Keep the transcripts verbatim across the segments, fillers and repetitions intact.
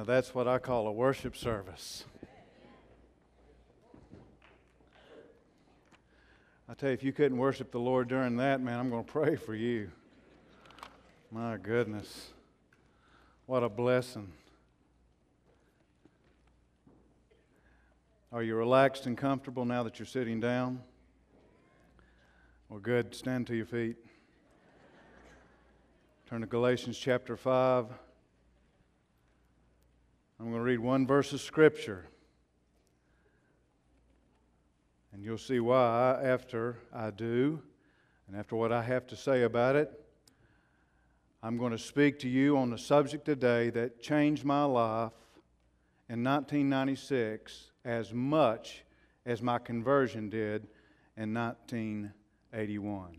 Now that's what I call a worship service. I tell you, if you couldn't worship the Lord during that, man, I'm going to pray for you. My goodness. What a blessing. Are you relaxed and comfortable now that you're sitting down? Well, good. Stand to your feet. Turn to Galatians chapter five. I'm going to read one verse of Scripture. And you'll see why after I do, and after what I have to say about it. I'm going to speak to you on the subject today that changed my life in nineteen ninety-six as much as my conversion did in nineteen eighty-one.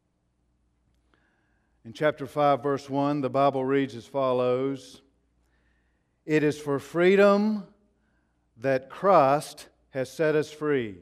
In chapter five, verse one, the Bible reads as follows: "It is for freedom that Christ has set us free.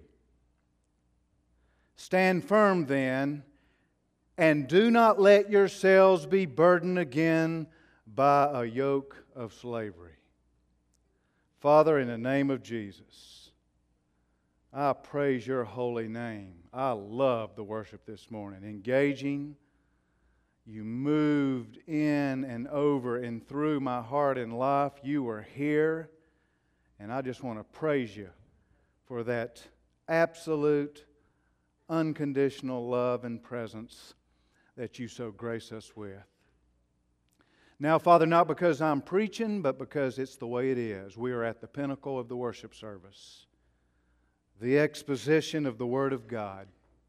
Stand firm then, and do not let yourselves be burdened again by a yoke of slavery." Father, in the name of Jesus, I praise your holy name. I love the worship this morning. Engaging, you moved in and over and through my heart and life. You were here, and I just want to praise you for that absolute, unconditional love and presence that you so grace us with. Now, Father, not because I'm preaching, but because it's the way it is. We are at the pinnacle of the worship service. The exposition of the Word of God.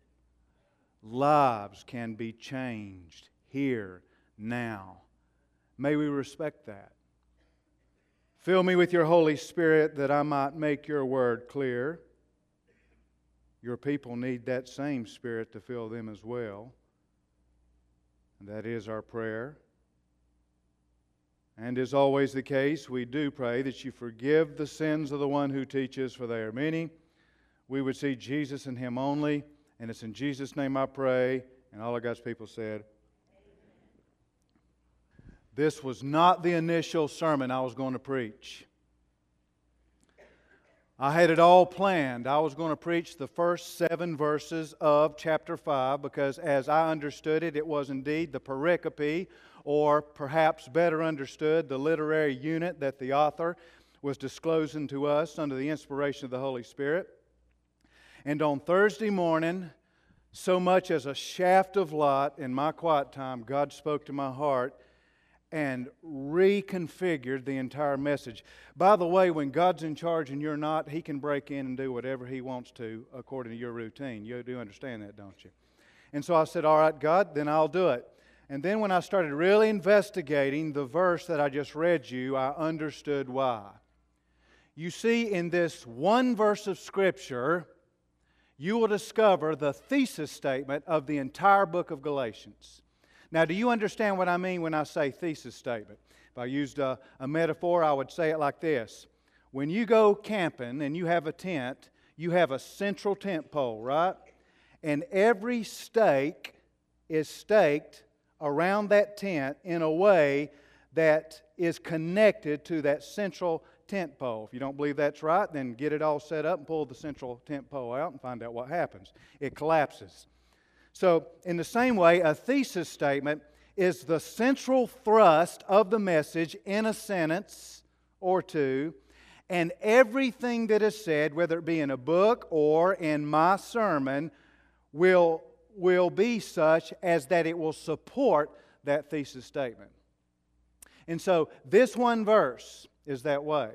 Lives can be changed here, now. May we respect that. Fill me with your Holy Spirit that I might make your Word clear. Your people need that same Spirit to fill them as well. And that is our prayer. And as always the case, we do pray that you forgive the sins of the one who teaches, for they are many. We would see Jesus in Him only. And it's in Jesus' name I pray. And all of God's people said, this was not the initial sermon I was going to preach. I had it all planned. I was going to preach the first seven verses of chapter five because as I understood it, it was indeed the pericope, or perhaps better understood, the literary unit that the author was disclosing to us under the inspiration of the Holy Spirit. And on Thursday morning, so much as a shaft of light in my quiet time, God spoke to my heart and reconfigured the entire message. By the way, when God's in charge and you're not, He can break in and do whatever He wants to according to your routine. You do understand that, don't you? And so I said, all right, God, then I'll do it. And then when I started really investigating the verse that I just read you, I understood why. You see, in this one verse of Scripture, you will discover the thesis statement of the entire book of Galatians. Now, do you understand what I mean when I say thesis statement? If I used a, a metaphor, I would say it like this. When you go camping and you have a tent, you have a central tent pole, right? And every stake is staked around that tent in a way that is connected to that central tent pole. If you don't believe that's right, then get it all set up and pull the central tent pole out and find out what happens. It collapses. So, in the same way, a thesis statement is the central thrust of the message in a sentence or two, and everything that is said, whether it be in a book or in my sermon, will, will be such as that it will support that thesis statement. And so, this one verse is that way.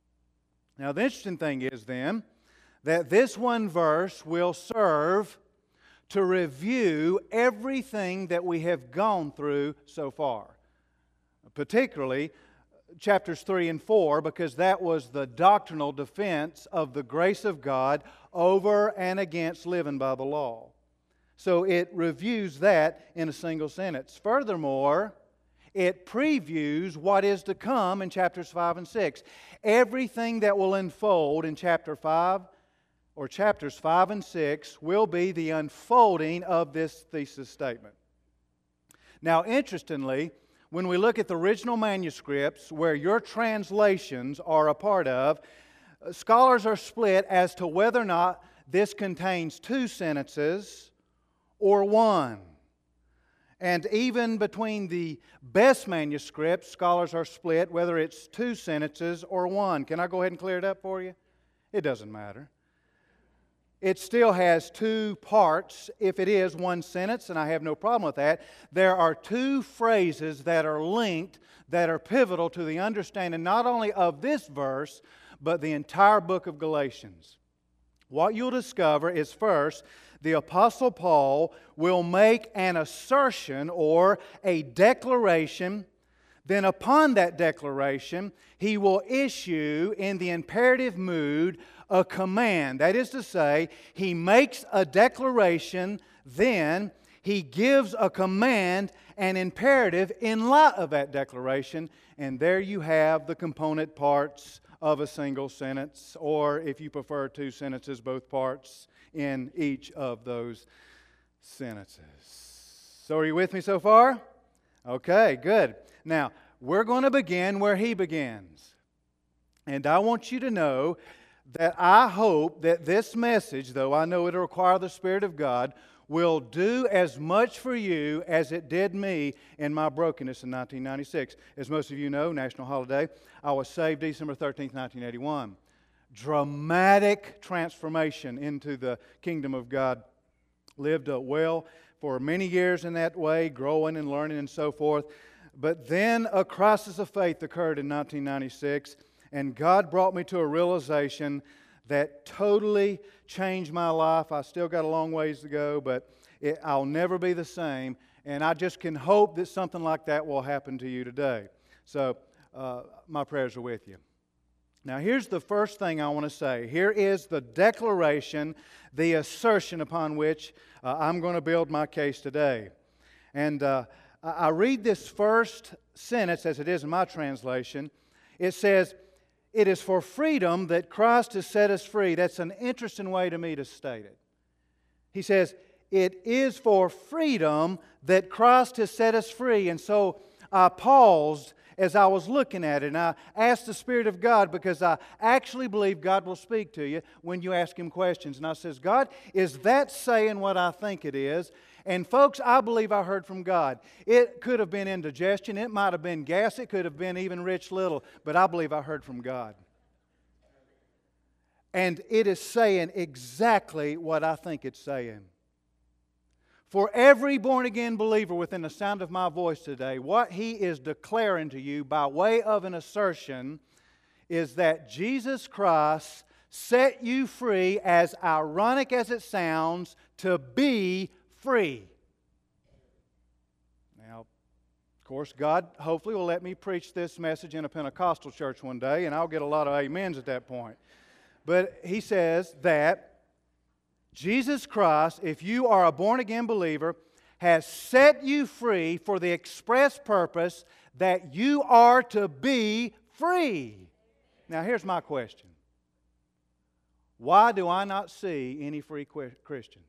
Now, the interesting thing is then that this one verse will serve to review everything that we have gone through so far. Particularly chapters three and four, because that was the doctrinal defense of the grace of God over and against living by the law. So it reviews that in a single sentence. Furthermore, it previews what is to come in chapters five and six. Everything that will unfold in chapter five or chapters five and six will be the unfolding of this thesis statement. Now, interestingly, when we look at the original manuscripts where your translations are a part of, scholars are split as to whether or not this contains two sentences or one. And even between the best manuscripts, scholars are split whether it's two sentences or one. Can I go ahead and clear it up for you? It doesn't matter. It still has two parts if it is one sentence, and I have no problem with that. There are two phrases that are linked that are pivotal to the understanding not only of this verse, but the entire book of Galatians. What you'll discover is, first, the Apostle Paul will make an assertion or a declaration. Then upon that declaration, he will issue in the imperative mood a command. That is to say, he makes a declaration, then he gives a command, an imperative in light of that declaration, and there you have the component parts of a single sentence, or if you prefer two sentences, both parts in each of those sentences. So are you with me so far? Okay, good. Now, we're going to begin where he begins. And I want you to know that I hope that this message, though I know it'll require the Spirit of God, will do as much for you as it did me in my brokenness in nineteen ninety-six. As most of you know, national holiday, I was saved December thirteenth, nineteen eighty-one. Dramatic transformation into the kingdom of God. Lived uh, well for many years in that way, growing and learning and so forth. But then a crisis of faith occurred in nineteen ninety-six, and God brought me to a realization that totally changed my life. I still got a long ways to go, but it, I'll never be the same. And I just can hope that something like that will happen to you today. So uh, my prayers are with you. Now here's the first thing I want to say. Here is the declaration, the assertion upon which uh, I'm going to build my case today. And uh, I read this first sentence as it is in my translation. It says, "It is for freedom that Christ has set us free." That's an interesting way to me to state it. He says, it is for freedom that Christ has set us free. And so I paused as I was looking at it, and I asked the Spirit of God, because I actually believe God will speak to you when you ask Him questions. And I says, God, is that saying what I think it is? And folks, I believe I heard from God. It could have been indigestion. It might have been gas. It could have been even Rich Little. But I believe I heard from God. And it is saying exactly what I think it's saying. For every born-again believer within the sound of my voice today, what he is declaring to you by way of an assertion is that Jesus Christ set you free, as ironic as it sounds, to be free. Now, of course, God hopefully will let me preach this message in a Pentecostal church one day, and I'll get a lot of amens at that point. But he says that Jesus Christ, if you are a born-again believer, has set you free for the express purpose that you are to be free. Now, here's my question. Why do I not see any free Christians?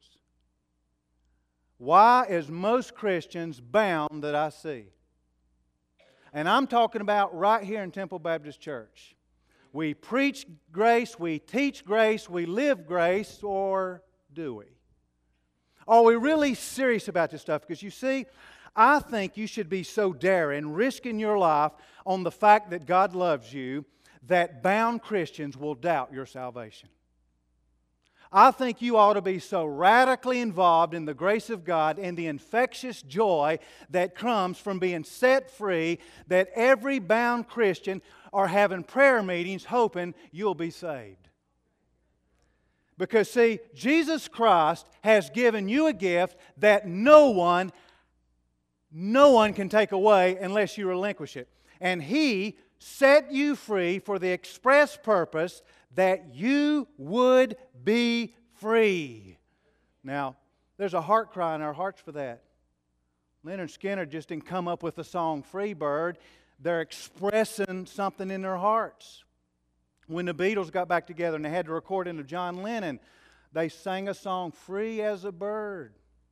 Why is most Christians bound that I see? And I'm talking about right here in Temple Baptist Church. We preach grace, we teach grace, we live grace, or do we? Are we really serious about this stuff? Because you see, I think you should be so daring, risking your life on the fact that God loves you, that bound Christians will doubt your salvation. I think you ought to be so radically involved in the grace of God and the infectious joy that comes from being set free that every bound Christian are having prayer meetings hoping you'll be saved. Because see, Jesus Christ has given you a gift that no one, no one can take away unless you relinquish it. And He set you free for the express purpose that you would be free. Now, there's a heart cry in our hearts for that. Leonard Skinner just didn't come up with the song Free Bird. They're expressing something in their hearts. When the Beatles got back together and they had to record into John Lennon, they sang a song, Free as a Bird.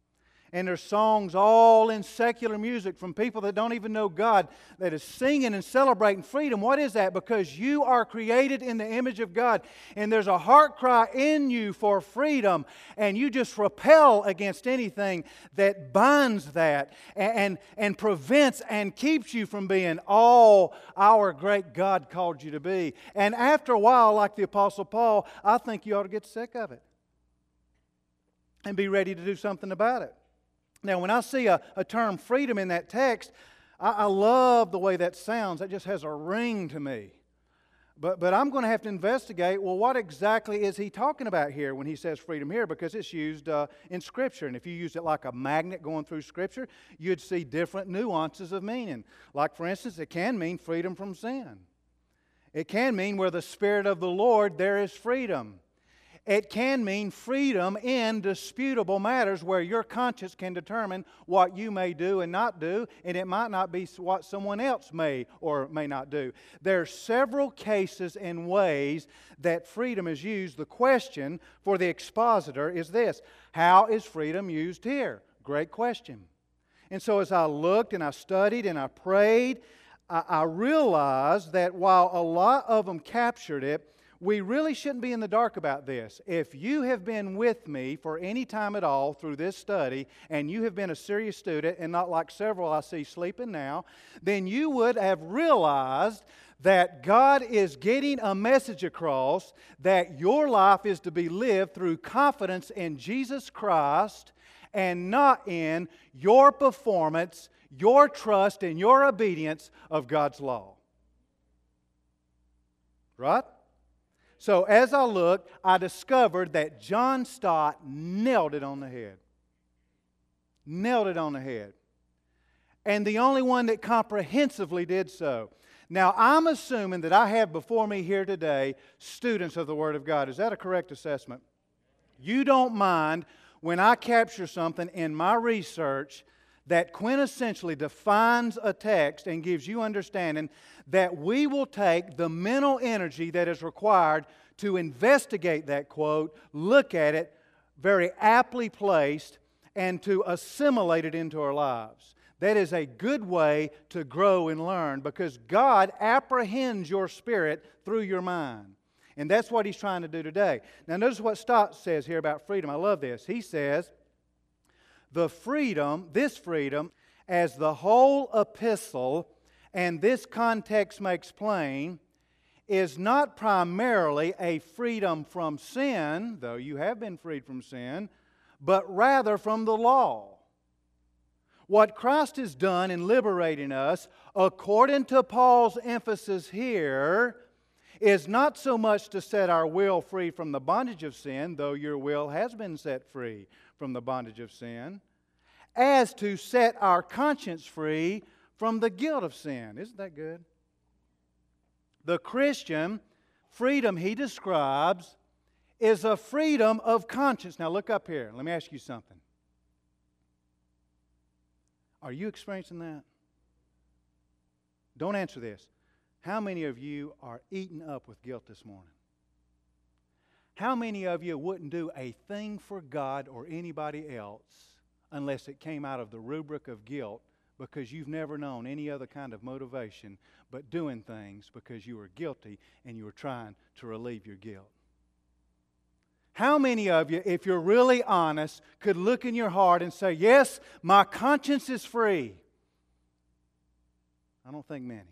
And there's songs all in secular music from people that don't even know God that is singing and celebrating freedom. What is that? Because you are created in the image of God. And there's a heart cry in you for freedom. And you just repel against anything that binds that and, and, and prevents and keeps you from being all our great God called you to be. And after a while, like the Apostle Paul, I think you ought to get sick of it and be ready to do something about it. Now, when I see a, a term freedom in that text, I, I love the way that sounds. That just has a ring to me. But, but I'm going to have to investigate, well, what exactly is he talking about here when he says freedom here? Because it's used uh, in Scripture. And if you used it like a magnet going through Scripture, you'd see different nuances of meaning. Like, for instance, it can mean freedom from sin. It can mean where the Spirit of the Lord, there is freedom. It can mean freedom in disputable matters where your conscience can determine what you may do and not do, and it might not be what someone else may or may not do. There are several cases and ways that freedom is used. The question for the expositor is this: how is freedom used here? Great question. And so as I looked and I studied and I prayed, I, I realized that while a lot of them captured it, we really shouldn't be in the dark about this. If you have been with me for any time at all through this study, and you have been a serious student, and not like several I see sleeping now, then you would have realized that God is getting a message across that your life is to be lived through confidence in Jesus Christ and not in your performance, your trust, and your obedience of God's law. Right? So as I looked, I discovered that John Stott nailed it on the head. Nailed it on the head. And the only one that comprehensively did so. Now, I'm assuming that I have before me here today students of the Word of God. Is that a correct assessment? You don't mind when I capture something in my research that quintessentially defines a text and gives you understanding, that we will take the mental energy that is required to investigate that quote, look at it, very aptly placed, and to assimilate it into our lives. That is a good way to grow and learn, because God apprehends your spirit through your mind. And that's what He's trying to do today. Now notice what Stott says here about freedom. I love this. He says, the freedom, this freedom, as the whole epistle, and this context makes plain, is not primarily a freedom from sin, though you have been freed from sin, but rather from the law. What Christ has done in liberating us, according to Paul's emphasis here, is not so much to set our will free from the bondage of sin, though your will has been set free from the bondage of sin, as to set our conscience free from the guilt of sin. Isn't that good? The Christian freedom he describes is a freedom of conscience. Now look up here. Let me ask you something. Are you experiencing that? Don't answer this. How many of you are eaten up with guilt this morning? How many of you wouldn't do a thing for God or anybody else unless it came out of the rubric of guilt, because you've never known any other kind of motivation but doing things because you were guilty and you were trying to relieve your guilt? How many of you, if you're really honest, could look in your heart and say, yes, my conscience is free? I don't think many.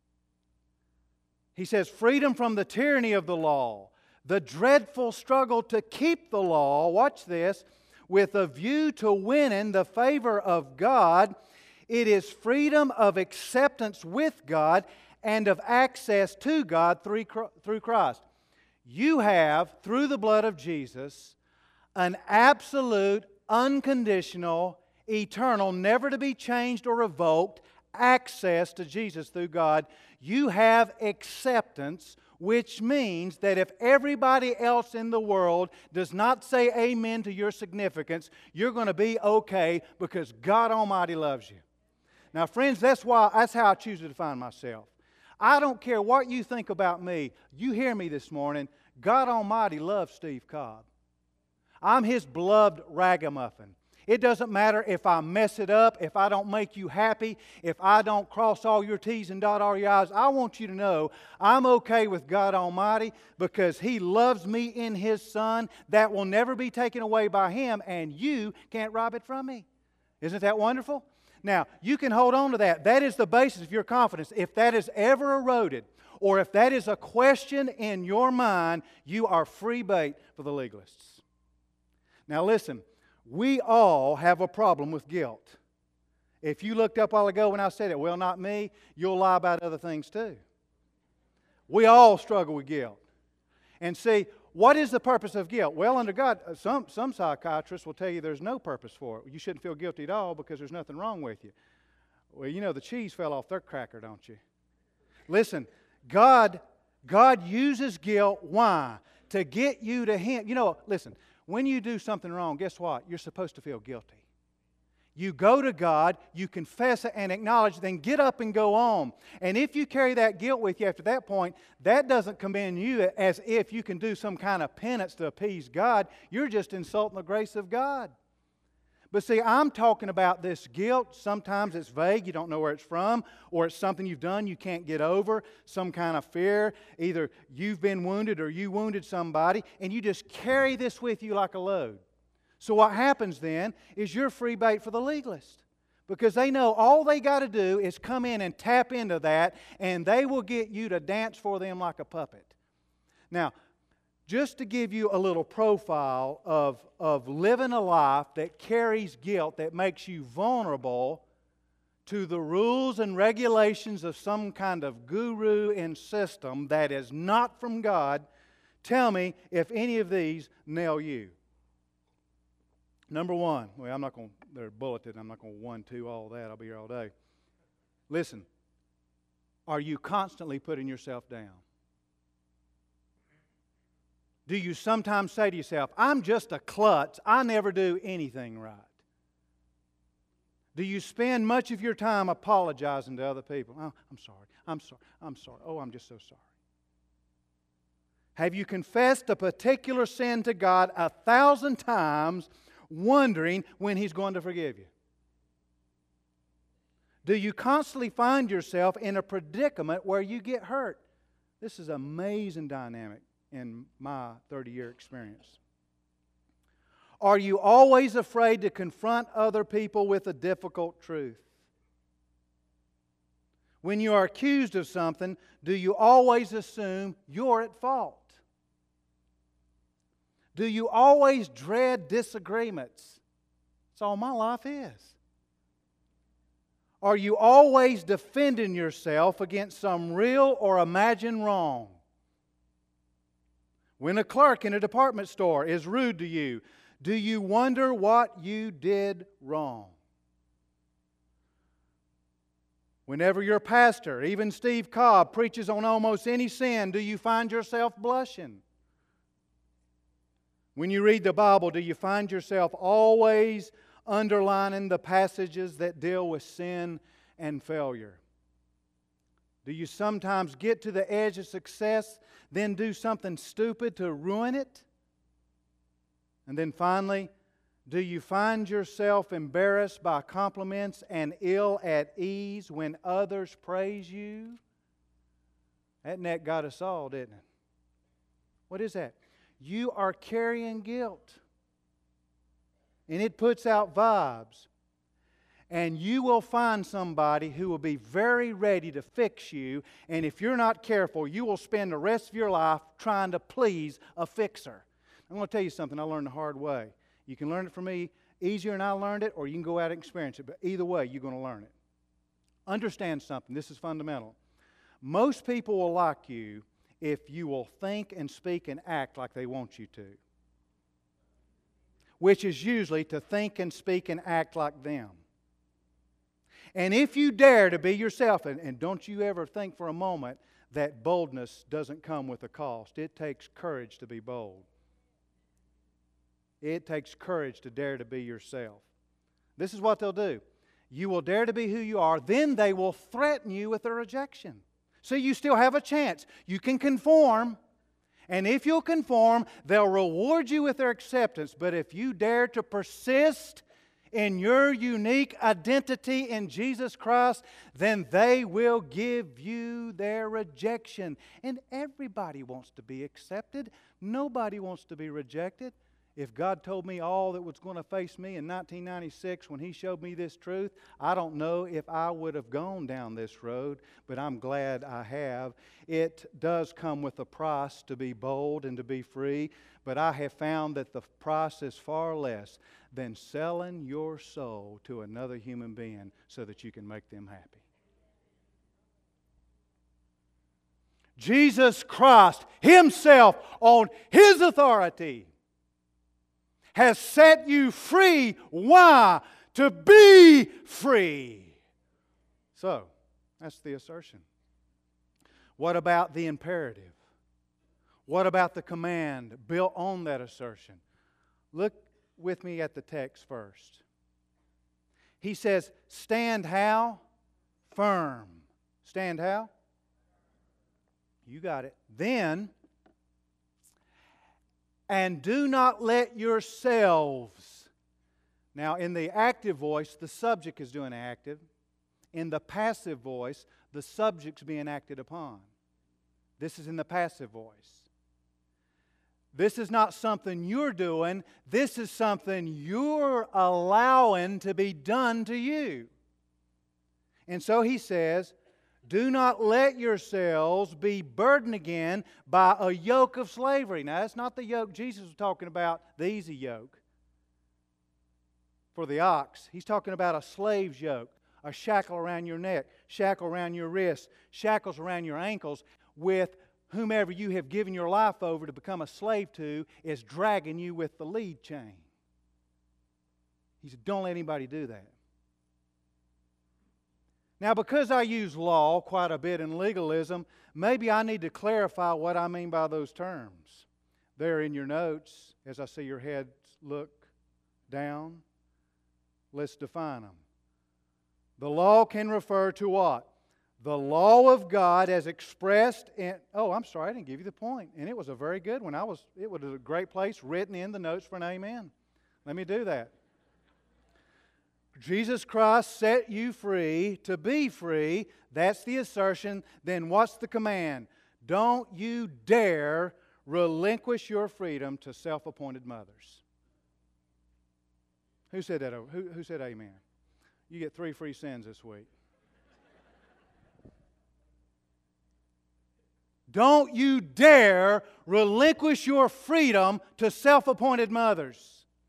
He says freedom from the tyranny of the law, the dreadful struggle to keep the law, watch this, with a view to winning the favor of God. It is freedom of acceptance with God and of access to God through Christ. You have, through the blood of Jesus, an absolute, unconditional, eternal, never to be changed or revoked access to Jesus through God. You have acceptance, which means that if everybody else in the world does not say amen to your significance, you're going to be okay because God Almighty loves you. Now, friends, that's why that's how I choose to define myself. I don't care what you think about me. You hear me this morning. God Almighty loves Steve Cobb. I'm His beloved ragamuffin. It doesn't matter if I mess it up, if I don't make you happy, if I don't cross all your T's and dot all your I's. I want you to know I'm okay with God Almighty because He loves me in His Son. That will never be taken away by Him, and you can't rob it from me. Isn't that wonderful? Now, you can hold on to that. That is the basis of your confidence. If that is ever eroded, or if that is a question in your mind, you are free bait for the legalists. Now listen. We all have a problem with guilt. If you looked up a while ago when I said it, well, not me, you'll lie about other things too. We all struggle with guilt. And see, what is the purpose of guilt? Well, under God, some, some psychiatrists will tell you there's no purpose for it. You shouldn't feel guilty at all because there's nothing wrong with you. Well, you know the cheese fell off their cracker, don't you? Listen, God, God uses guilt. Why? To get you to Him. You know, listen. When you do something wrong, guess what? You're supposed to feel guilty. You go to God, you confess it and acknowledge, then get up and go on. And if you carry that guilt with you after that point, that doesn't commend you as if you can do some kind of penance to appease God. You're just insulting the grace of God. But see, I'm talking about this guilt. Sometimes it's vague. You don't know where it's from. Or it's something you've done you can't get over. Some kind of fear. Either you've been wounded or you wounded somebody. And you just carry this with you like a load. So what happens then is you're free bait for the legalist. Because they know all they got to do is come in and tap into that. And they will get you to dance for them like a puppet. Now, just to give you a little profile of, of living a life that carries guilt, that makes you vulnerable to the rules and regulations of some kind of guru and system that is not from God, tell me if any of these nail you. Number one, well, I'm not going to, they're bulleted, I'm not going to one, two, all that, I'll be here all day. Listen, are you constantly putting yourself down? Do you sometimes say to yourself, I'm just a klutz, I never do anything right? Do you spend much of your time apologizing to other people? Oh, I'm sorry, I'm sorry, I'm sorry, oh, I'm just so sorry. Have you confessed a particular sin to God a thousand times, wondering when He's going to forgive you? Do you constantly find yourself in a predicament where you get hurt? This is an amazing dynamic in my thirty-year experience. Are you always afraid to confront other people with a difficult truth? When you are accused of something, do you always assume you're at fault? Do you always dread disagreements? That's all my life is. Are you always defending yourself against some real or imagined wrong? When a clerk in a department store is rude to you, do you wonder what you did wrong? Whenever your pastor, even Steve Cobb, preaches on almost any sin, do you find yourself blushing? When you read the Bible, do you find yourself always underlining the passages that deal with sin and failure? Do you sometimes get to the edge of success, then do something stupid to ruin it? And then finally, do you find yourself embarrassed by compliments and ill at ease when others praise you? That net got us all, didn't it? What is that? You are carrying guilt. And it puts out vibes. And you will find somebody who will be very ready to fix you. And if you're not careful, you will spend the rest of your life trying to please a fixer. I'm going to tell you something I learned the hard way. You can learn it from me easier than I learned it, or you can go out and experience it. But either way, you're going to learn it. Understand something. This is fundamental. Most people will like you if you will think and speak and act like they want you to. Which is usually to think and speak and act like them. And if you dare to be yourself, and, and don't you ever think for a moment that boldness doesn't come with a cost. It takes courage to be bold. It takes courage to dare to be yourself. This is what they'll do. You will dare to be who you are, then they will threaten you with a rejection. So you still have a chance. You can conform, and if you'll conform, they'll reward you with their acceptance. But if you dare to persist in your unique identity in Jesus Christ, then they will give you their rejection. And everybody wants to be accepted. Nobody wants to be rejected. If God told me all that was going to face me in nineteen ninety-six when He showed me this truth, I don't know if I would have gone down this road, but I'm glad I have. It does come with a price to be bold and to be free, but I have found that the price is far less than selling your soul to another human being so that you can make them happy. Jesus Christ Himself, on His authority, has set you free. Why? To be free. So, that's the assertion. What about the imperative? What about the command built on that assertion? Look with me at the text first. He says, stand how? Firm. Stand how? You got it. Then, and do not let yourselves. Now, in the active voice, the subject is doing active. In the passive voice, the subject's being acted upon. This is in the passive voice. This is not something you're doing. This is something you're allowing to be done to you. And so he says, do not let yourselves be burdened again by a yoke of slavery. Now, that's not the yoke Jesus was talking about, the easy yoke for the ox. He's talking about a slave's yoke, a shackle around your neck, shackle around your wrists, shackles around your ankles, with whomever you have given your life over to become a slave to is dragging you with the lead chain. He said, don't let anybody do that. Now, because I use law quite a bit in legalism, maybe I need to clarify what I mean by those terms. There in your notes, as I see your heads look down, let's define them. The law can refer to what? The law of God as expressed in... Oh, I'm sorry, I didn't give you the point. And it was a very good one. I was, it was a great place written in the notes for an amen. Let me do that. Jesus Christ set you free to be free. That's the assertion. Then what's the command? Don't you dare relinquish your freedom to self-appointed mothers. Who said that? Who, who said amen? You get three free sins this week. Don't you dare relinquish your freedom to self-appointed mothers.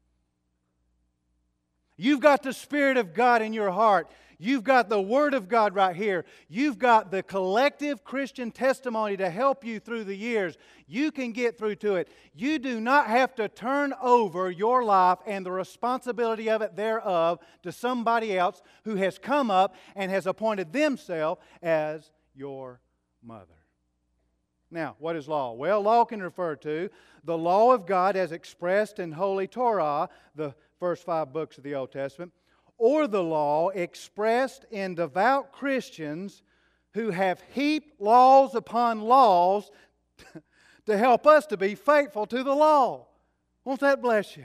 You've got the Spirit of God in your heart. You've got the Word of God right here. You've got the collective Christian testimony to help you through the years. You can get through to it. You do not have to turn over your life and the responsibility of it thereof to somebody else who has come up and has appointed themselves as your mother. Now, what is law? Well, law can refer to the law of God as expressed in Holy Torah, the first five books of the Old Testament, or the law expressed in devout Christians who have heaped laws upon laws to help us to be faithful to the law. Won't that bless you?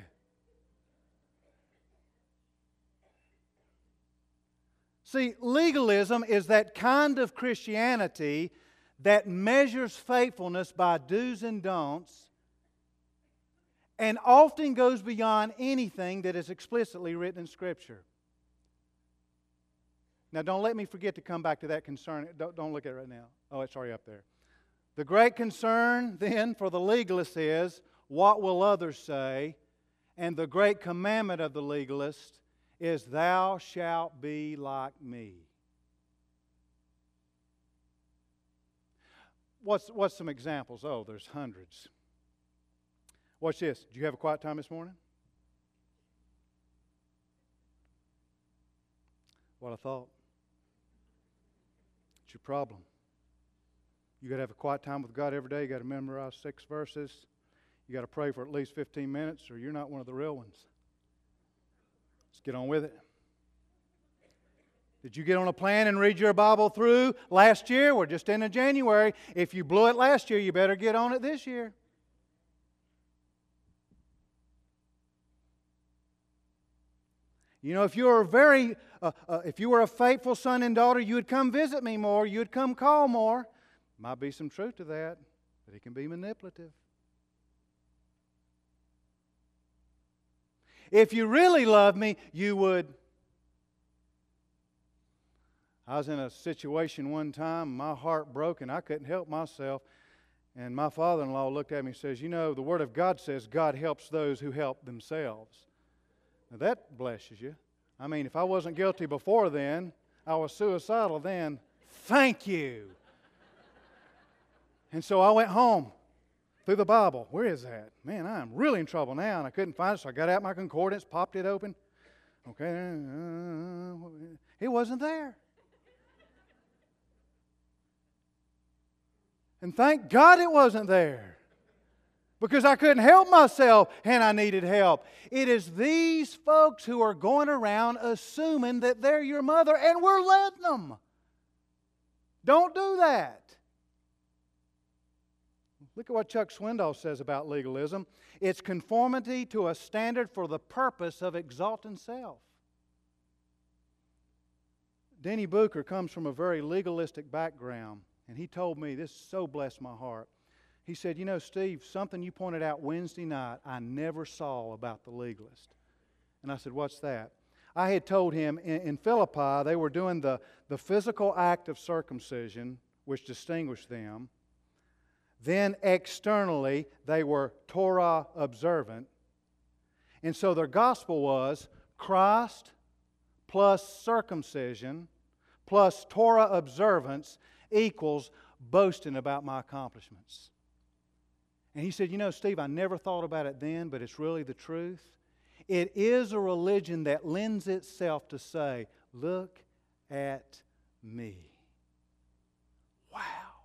See, legalism is that kind of Christianity that measures faithfulness by do's and don'ts and often goes beyond anything that is explicitly written in Scripture. Now, don't let me forget to come back to that concern. Don't, don't look at it right now. Oh, it's already up there. The great concern then for the legalist is, what will others say? And the great commandment of the legalist is, thou shalt be like me. What's, what's some examples? Oh, there's hundreds. Watch this. Did you have a quiet time this morning? What I thought. It's your problem. You got to have a quiet time with God every day. You got to memorize six verses. You got to pray for at least fifteen minutes, or you're not one of the real ones. Let's get on with it. Did you get on a plan and read your Bible through last year? We're just into January. If you blew it last year, you better get on it this year. You know, if you were a very, uh, uh, if you were a faithful son and daughter, you would come visit me more. You would come call more. Might be some truth to that, but it can be manipulative. If you really love me, you would. I was in a situation one time, my heart broke, and I couldn't help myself. And my father-in-law looked at me and says, you know, the Word of God says God helps those who help themselves. Now that blesses you. I mean, if I wasn't guilty before then, I was suicidal then, thank you. And so I went home through the Bible. Where is that? Man, I am really in trouble now, and I couldn't find it, so I got out my concordance, popped it open. Okay, uh, it wasn't there. And thank God it wasn't there, because I couldn't help myself and I needed help. It is these folks who are going around assuming that they're your mother, and we're letting them. Don't do that. Look at what Chuck Swindoll says about legalism. It's conformity to a standard for the purpose of exalting self. Denny Booker comes from a very legalistic background, and he told me, this so blessed my heart. He said, you know, Steve, something you pointed out Wednesday night I never saw about the legalist. And I said, what's that? I had told him in, in Philippi they were doing the, the physical act of circumcision, which distinguished them. Then externally they were Torah observant. And so their gospel was Christ plus circumcision plus Torah observance equals boasting about my accomplishments. And he said, you know, Steve, I never thought about it then, but it's really the truth. It is a religion that lends itself to say, look at me. Wow.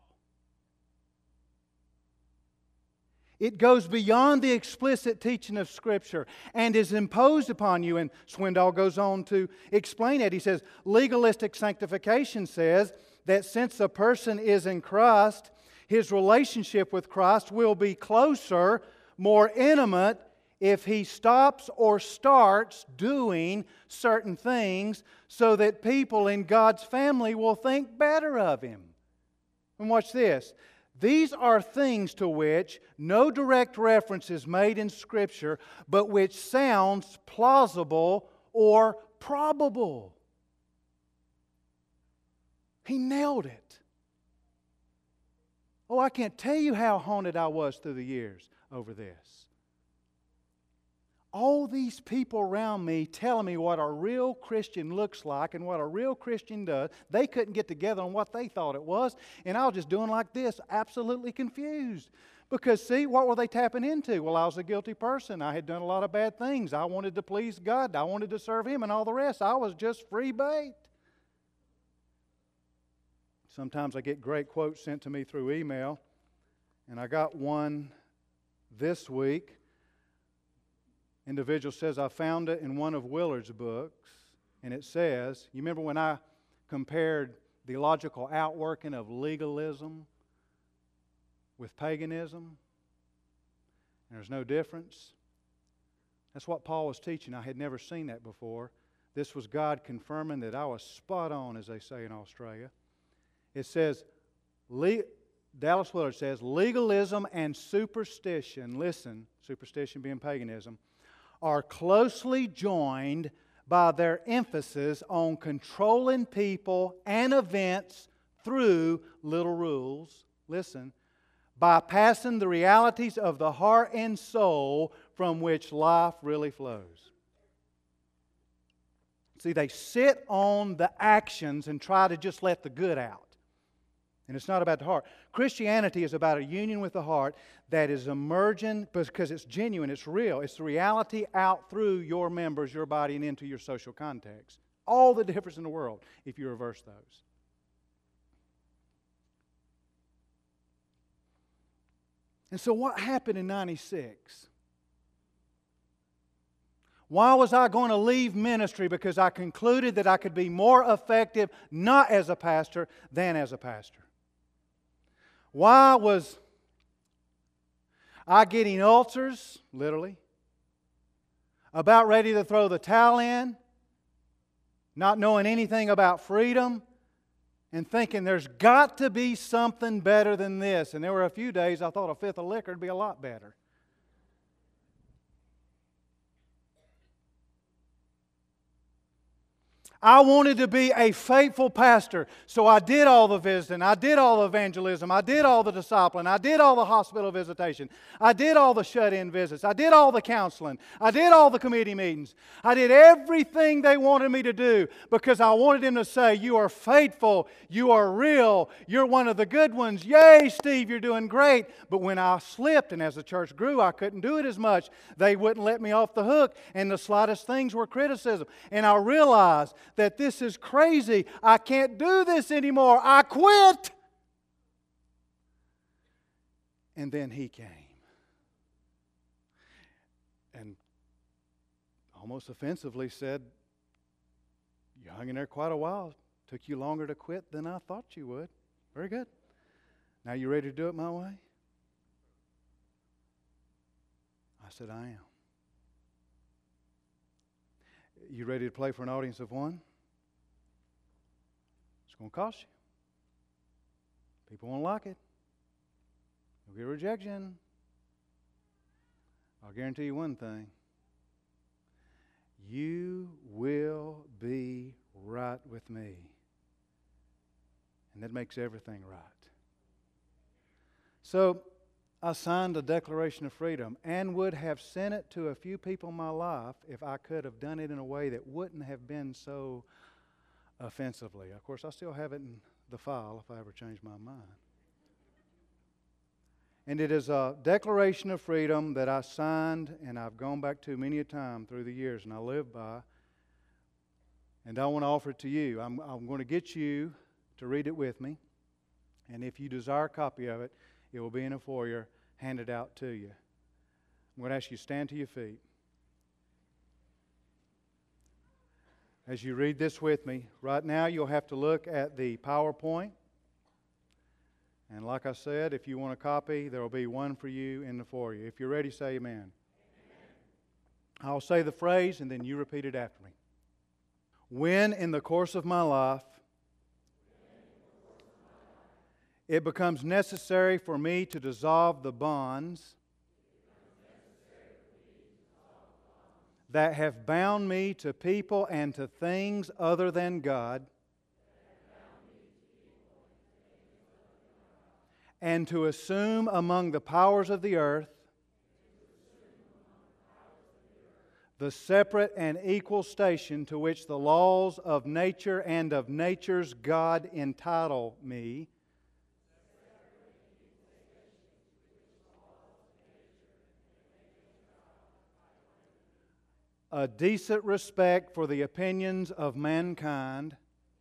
It goes beyond the explicit teaching of Scripture and is imposed upon you. And Swindoll goes on to explain it. He says, legalistic sanctification says that since a person is in Christ, his relationship with Christ will be closer, more intimate, if he stops or starts doing certain things so that people in God's family will think better of him. And watch this. These are things to which no direct reference is made in Scripture, but which sounds plausible or probable. He nailed it. Oh, I can't tell you how haunted I was through the years over this. All these people around me telling me what a real Christian looks like and what a real Christian does. They couldn't get together on what they thought it was. And I was just doing like this, absolutely confused. Because, see, what were they tapping into? Well, I was a guilty person. I had done a lot of bad things. I wanted to please God. I wanted to serve Him and all the rest. I was just free bait. Sometimes I get great quotes sent to me through email. And I got one this week. Individual says, I found it in one of Willard's books, and it says, you remember when I compared the logical outworking of legalism with paganism? And there's no difference. That's what Paul was teaching. I had never seen that before. This was God confirming that I was spot on, as they say in Australia. It says, le- Dallas Willard says, legalism and superstition, listen, superstition being paganism, are closely joined by their emphasis on controlling people and events through little rules. Listen, bypassing the realities of the heart and soul from which life really flows. See, they sit on the actions and try to just let the good out. And it's not about the heart. Christianity is about a union with the heart that is emerging because it's genuine, it's real. It's the reality out through your members, your body, and into your social context. All the difference in the world if you reverse those. And so what happened in ninety-six? Why was I going to leave ministry? Because I concluded that I could be more effective not as a pastor than as a pastor. Why was I getting ulcers, literally, about ready to throw the towel in, not knowing anything about freedom, and thinking there's got to be something better than this. And there were a few days I thought a fifth of liquor would be a lot better. I wanted to be a faithful pastor, so I did all the visiting, I did all the evangelism, I did all the discipling, I did all the hospital visitation, I did all the shut-in visits, I did all the counseling, I did all the committee meetings. I did everything they wanted me to do because I wanted them to say, you are faithful, you are real, you're one of the good ones. Yay, Steve, you're doing great. But when I slipped, and as the church grew, I couldn't do it as much. They wouldn't let me off the hook, and the slightest things were criticism. And I realized that this is crazy. I can't do this anymore. I quit. And then he came. And almost offensively said, you hung in there quite a while. Took you longer to quit than I thought you would. Very good. Now you ready to do it my way? I said, I am. You ready to play for an audience of one? It's going to cost you. People won't like it. You'll get rejection. I'll guarantee you one thing. You will be right with me. And that makes everything right. So, I signed a Declaration of Freedom and would have sent it to a few people in my life if I could have done it in a way that wouldn't have been so offensively. Of course, I still have it in the file if I ever change my mind. And it is a Declaration of Freedom that I signed and I've gone back to many a time through the years and I live by. And I want to offer it to you. I'm, I'm going to get you to read it with me. And if you desire a copy of it, it will be in a foyer, handed out to you. I'm going to ask you to stand to your feet. As you read this with me, right now you'll have to look at the PowerPoint. And like I said, if you want a copy, there will be one for you in the foyer. If you're ready, say amen. Amen. I'll say the phrase and then you repeat it after me. When in the course of my life it becomes necessary for me to dissolve the bonds that have bound me to people and to things other than God, and to assume among the powers of the earth the separate and equal station to which the laws of nature and of nature's God entitle me, a decent respect for the opinions of mankind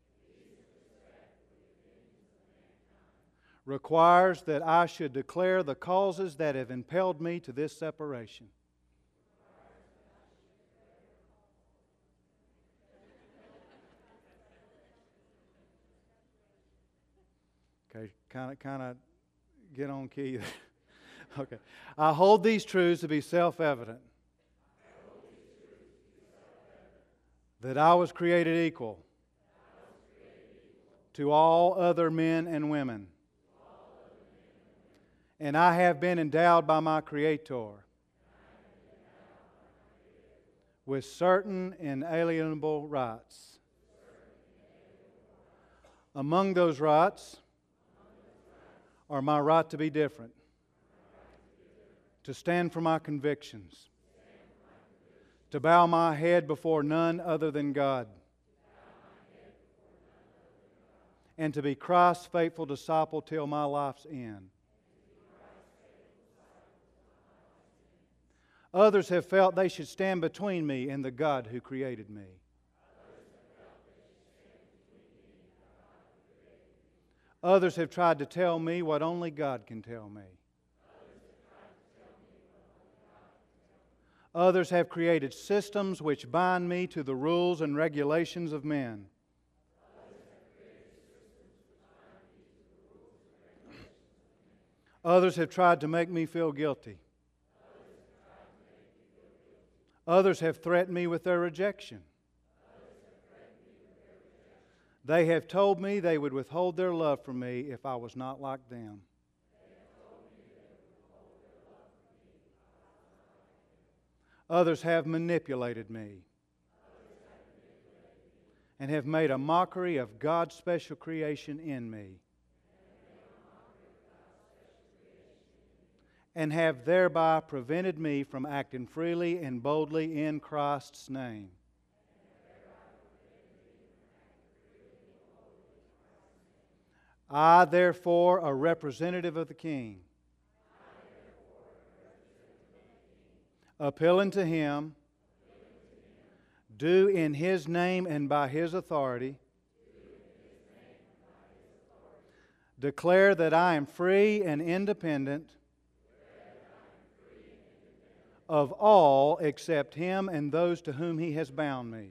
requires that I should declare the causes that have impelled me to this separation. Okay, kind of, kind of get on key there. Okay. I hold these truths to be self-evident. That I was created equal to all other men and women. And I have been endowed by my Creator with certain inalienable rights. Among those rights are my right to be different, to stand for my convictions, to bow my head before none other than God, and to be Christ's faithful disciple till my life's end. Others have felt they should stand between me and the God who created me. Others have tried to tell me what only God can tell me. Others have created systems which bind me to the rules and regulations of men. Others have tried to make me feel guilty. Others have threatened me with their rejection. They have told me they would withhold their love from me if I was not like them. Others have manipulated me and have made a mockery of God's special creation in me, and have thereby prevented me from acting freely and boldly in Christ's name. I, therefore, a representative of the King, appealing to Him, do in His name and by His authority declare that I am free and independent of all except Him and those to whom He has bound me.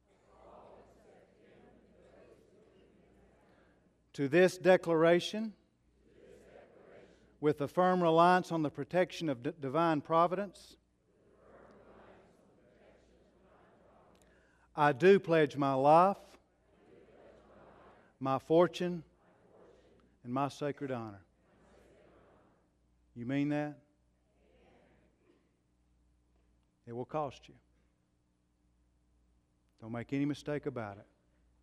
To this declaration, with a firm reliance on the protection of d- divine providence, I do pledge my life, my fortune, and my sacred honor. You mean that? It will cost you. Don't make any mistake about it.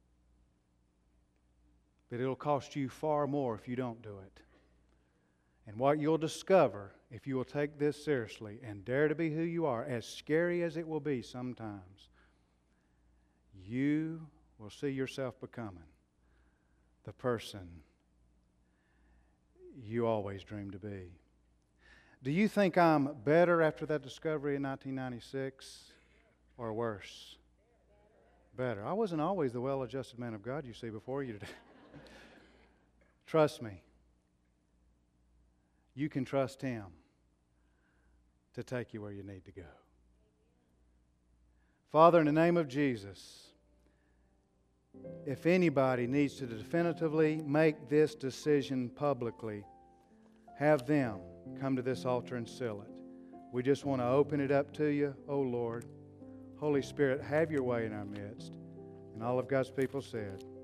But it'll cost you far more if you don't do it. And what you'll discover, if you will take this seriously and dare to be who you are, as scary as it will be sometimes, you will see yourself becoming the person you always dreamed to be. Do you think I'm better after that discovery in nineteen ninety-six or worse? Better. I wasn't always the well-adjusted man of God you see before you today. Trust me. You can trust Him to take you where you need to go. Father, in the name of Jesus, if anybody needs to definitively make this decision publicly, have them come to this altar and seal it. We just want to open it up to you, oh Lord. Holy Spirit, have your way in our midst. And all of God's people said,